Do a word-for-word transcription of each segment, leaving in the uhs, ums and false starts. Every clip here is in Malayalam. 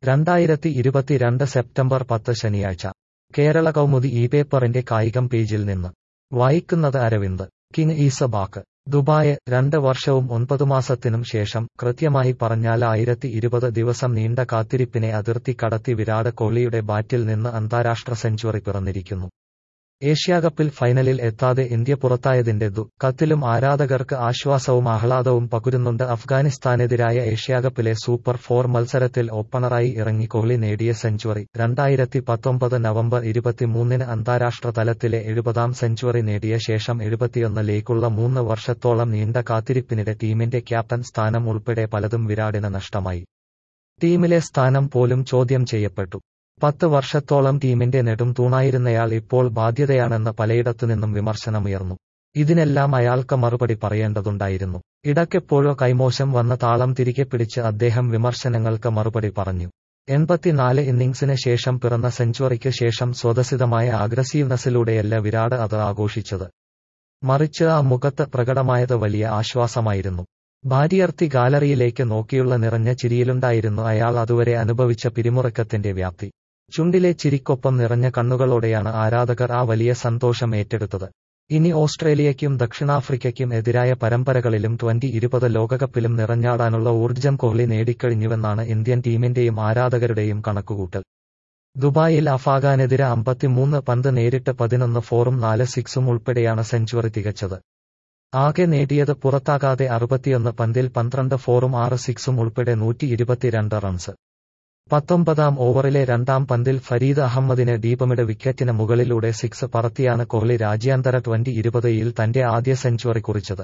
രണ്ടായിരത്തി ഇരുപത്തിരണ്ട് സെപ്റ്റംബർ പത്ത് ശനിയാഴ്ച കേരള കൗമുദി ഈ പേപ്പറിന്റെ കായികം പേജിൽ നിന്ന് വായിക്കുന്നത് Aravind. King is back. Dubai. രണ്ട് വർഷവും ഒൻപത് മാസത്തിനും ശേഷം, കൃത്യമായി പറഞ്ഞാൽ ആയിരത്തി ഇരുപത് ദിവസം നീണ്ട കാത്തിരിപ്പിനെ അതിർത്തി കടത്തി വിരാട് കോഹ്ലിയുടെ ബാറ്റിൽ നിന്ന് അന്താരാഷ്ട്ര സെഞ്ചുറി പിറന്നിരിക്കുന്നു. ഏഷ്യാകപ്പിൽ ഫൈനലിൽ എത്താതെ ഇന്ത്യ പുറത്തായതിന്റെ ദുഃഖത്തിലും ആരാധകർക്ക് ആശ്വാസവും ആഹ്ലാദവും പകരുന്നുണ്ട്. അഫ്ഗാനിസ്ഥാനെതിരായ ഏഷ്യാകപ്പിലെ സൂപ്പർ ഫോർ മത്സരത്തിൽ ഓപ്പണറായി ഇറങ്ങി കോഹ്ലി നേടിയ സെഞ്ചുറി, രണ്ടായിരത്തി പത്തൊമ്പത് നവംബർ ഇരുപത്തിമൂന്നിന് അന്താരാഷ്ട്ര തലത്തിലെ എഴുപതാം സെഞ്ചുറി നേടിയ ശേഷം എഴുപത്തിയൊന്നിലേക്കുള്ള മൂന്ന് വർഷത്തോളം നീണ്ട കാത്തിരിപ്പിനിടെ ടീമിന്റെ ക്യാപ്റ്റൻ സ്ഥാനം ഉൾപ്പെടെ പലതും വിരാടിന് നഷ്ടമായി. ടീമിലെ സ്ഥാനം പോലും ചോദ്യം ചെയ്യപ്പെട്ടു. പത്ത് വർഷത്തോളം ടീമിന്റെ നെടും തൂണായിരുന്നയാൾ ഇപ്പോൾ ബാധ്യതയാണെന്ന് പലയിടത്തുനിന്നും വിമർശനമുയർന്നു. ഇതിനെല്ലാം അയാൾക്ക് മറുപടി പറയേണ്ടതുണ്ടായിരുന്നു. ഇടയ്ക്കെപ്പോഴോ കൈമോശം വന്ന താളം തിരികെ പിടിച്ച് അദ്ദേഹം വിമർശനങ്ങൾക്ക് മറുപടി പറഞ്ഞു. എൺപത്തിനാല് ഇന്നിംഗ്സിന് ശേഷം പിറന്ന സെഞ്ചുറിക്ക് ശേഷം സ്വതസിദ്ധമായ അഗ്രസീവ്നെസ്സിലൂടെയല്ല വിരാട് അത് ആഘോഷിച്ചത്. മറിച്ച് ആ മുഖത്ത് പ്രകടമായത് വലിയ ആശ്വാസമായിരുന്നു. ഭാര്യർത്തി ഗാലറിയിലേക്ക് നോക്കിയുള്ള നിറഞ്ഞ ചിരിയിലുണ്ടായിരുന്നു അയാൾ അതുവരെ അനുഭവിച്ച പിരിമുറുക്കത്തിന്റെ വ്യാപ്തി. ചുണ്ടിലെ ചിരിക്കൊപ്പം നിറഞ്ഞ കണ്ണുകളോടെയാണ് ആരാധകർ ആ വലിയ സന്തോഷം ഏറ്റെടുത്തത്. ഇനി ഓസ്ട്രേലിയയ്ക്കും ദക്ഷിണാഫ്രിക്കയ്ക്കും എതിരായ പരമ്പരകളിലും ട്വന്റി ഇരുപത് ലോകകപ്പിലും നിറഞ്ഞാടാനുള്ള ഊർജ്ജം കോഹ്ലി നേടിക്കഴിഞ്ഞുവെന്നാണ് ഇന്ത്യൻ ടീമിന്റെയും ആരാധകരുടെയും കണക്കുകൂട്ടൽ. ദുബായിൽ അഫ്ഗാനെതിരെ അമ്പത്തിമൂന്ന് പന്ത് നേരിട്ട് പതിനൊന്ന് ഫോറും നാല് സിക്സും ഉൾപ്പെടെയാണ് സെഞ്ചുറി തികച്ചത്. ആകെ നേടിയത് പുറത്താകാതെ അറുപത്തിയൊന്ന് പന്തിൽ പന്ത്രണ്ട് ഫോറും ആറ് സിക്സും ഉൾപ്പെടെ നൂറ്റി ഇരുപത്തിരണ്ട് റൺസ്. പത്തൊമ്പതാം ഓവറിലെ രണ്ടാം പന്തിൽ ഫരീദ് അഹമ്മദിന് ഡീപമിഡ് വിക്കറ്റിന് മുകളിലൂടെ സിക്സ് പറത്തിയാണ് കോഹ്ലി രാജ്യാന്തര ട്വന്റി ഇരുപതിൽ തന്റെ ആദ്യ സെഞ്ചുറി കുറിച്ചത്.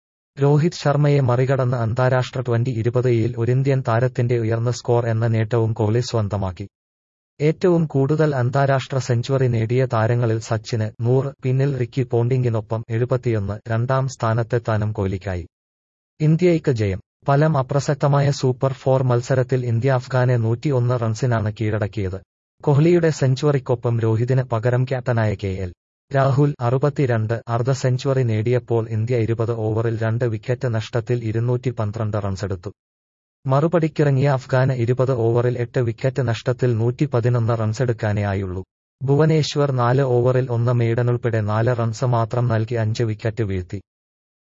രോഹിത് ശർമ്മയെ മറികടന്ന് അന്താരാഷ്ട്ര ട്വന്റി ഇരുപതിൽ ഒരിന്ത്യൻ താരത്തിന്റെ ഉയർന്ന സ്കോർ എന്ന നേട്ടവും കോഹ്ലി സ്വന്തമാക്കി. ഏറ്റവും കൂടുതൽ അന്താരാഷ്ട്ര സെഞ്ചുറി നേടിയ താരങ്ങളിൽ സച്ചിന് നൂറ്, പിന്നിൽ റിക്കി പോണ്ടിങ്ങിനൊപ്പം എഴുപത്തിയൊന്ന്. രണ്ടാം സ്ഥാനത്തെത്താനും കോഹ്ലിക്കായി. ഇന്ത്യയ്ക്ക് ജയം. ഫലം അപ്രസക്തമായ സൂപ്പർ ഫോർ മത്സരത്തിൽ ഇന്ത്യ അഫ്ഗാനെ നൂറ്റിയൊന്ന് റൺസിനാണ് കീഴടക്കിയത്. കോഹ്ലിയുടെ സെഞ്ചുറിക്കൊപ്പം രോഹിതിന് പകരം ക്യാപ്റ്റനായ കെ എൽ രാഹുൽ അറുപത്തിരണ്ട് അർദ്ധ സെഞ്ചുറി നേടിയപ്പോൾ ഇന്ത്യ ഇരുപത് ഓവറിൽ രണ്ട് വിക്കറ്റ് നഷ്ടത്തിൽ ഇരുന്നൂറ്റി പന്ത്രണ്ട് റൺസെടുത്തു. മറുപടിക്കിറങ്ങിയ അഫ്ഗാന് ഇരുപത് ഓവറിൽ എട്ട് വിക്കറ്റ് നഷ്ടത്തിൽ നൂറ്റി പതിനൊന്ന് റൺസെടുക്കാനേ ആയുള്ളൂ. ഭുവനേശ്വർ നാല് ഓവറിൽ ഒന്ന് മെയ്ഡനുൾപ്പെടെ നാല് റൺസ് മാത്രം നൽകി അഞ്ച് വിക്കറ്റ് വീഴ്ത്തി.